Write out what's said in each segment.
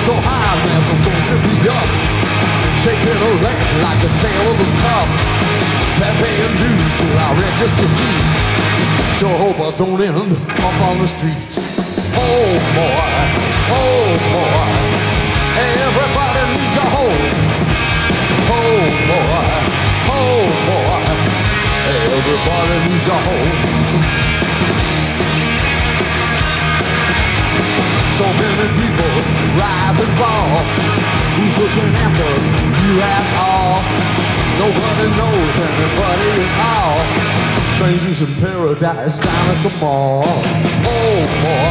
so high, man, so don't trip me up. Shaking a leg like the tail of a cup. Paying dues till I register feet. Sure hope I don't end up on the street. Oh boy, everybody needs a home. Oh boy, everybody needs a home. So many people rise and fall. Who's looking after you at all? Nobody knows anybody at all. Strangers in paradise down at the mall. Oh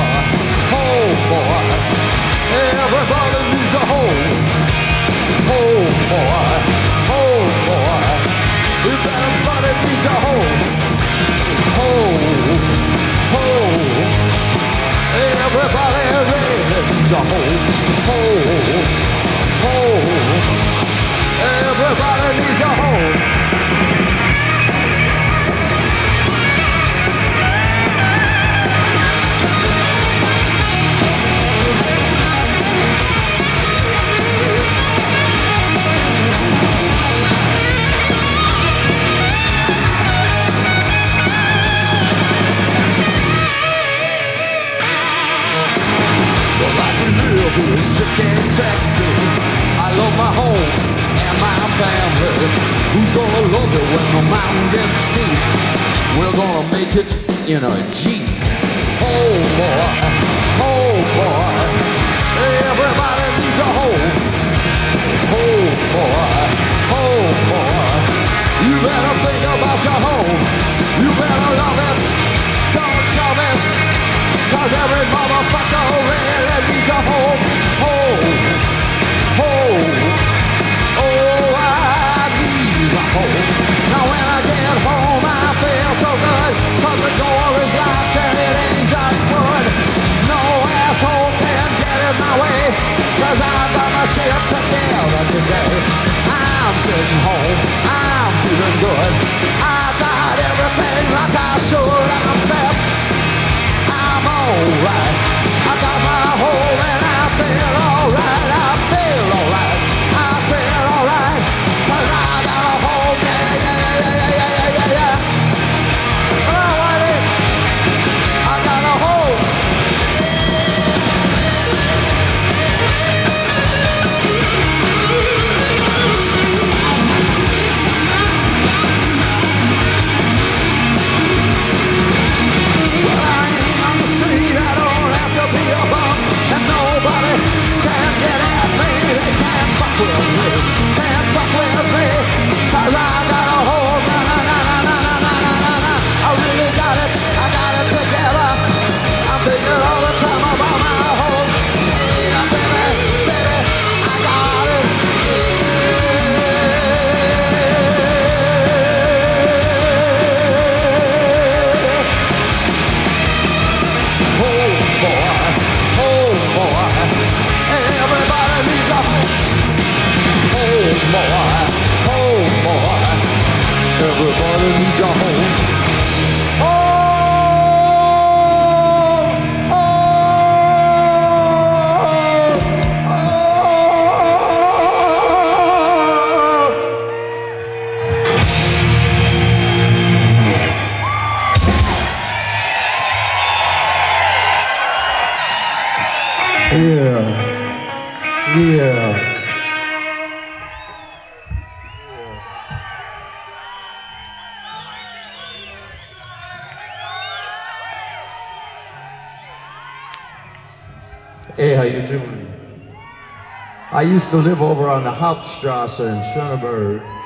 boy, everybody needs a home. Oh boy, everybody needs a home. Everybody really needs a home. Everybody needs a home. The life we live is tick-and-tacky. I love my home and my family. Who's gonna love it when the mountain gets steep? We're gonna make it in a Jeep. Oh boy, everybody needs a home. Oh boy, you better think about your home. You better love it, don't shove it, 'cause every motherfucker really needs a home. I need a home. Now when I get home I feel so good, 'cause the door is locked and it ain't just wood. No asshole can get in my way, 'cause I've got my shit together today. I'm sitting home, I'm feeling good. I got everything like I should. I'm set, I'm alright. I got my home and I feel alright. I feel alright. I feel alright. 'Cause I got a home. Yeah. Come on, Whitey. I got a home. Well, I ain't on the street. I don't have to be a bum. And nobody can get at me. They can't fuck with me. Can't fuck with me. 'Cause I got a home. Na. I really got it. I got it together. I'm thinking all the time about my home. Yeah, baby, I got it. Oh boy, everybody needs a home. Oh boy, everybody needs a home. Yeah. Hey, how you doing? I used to live over on the Hauptstrasse in Schöneberg.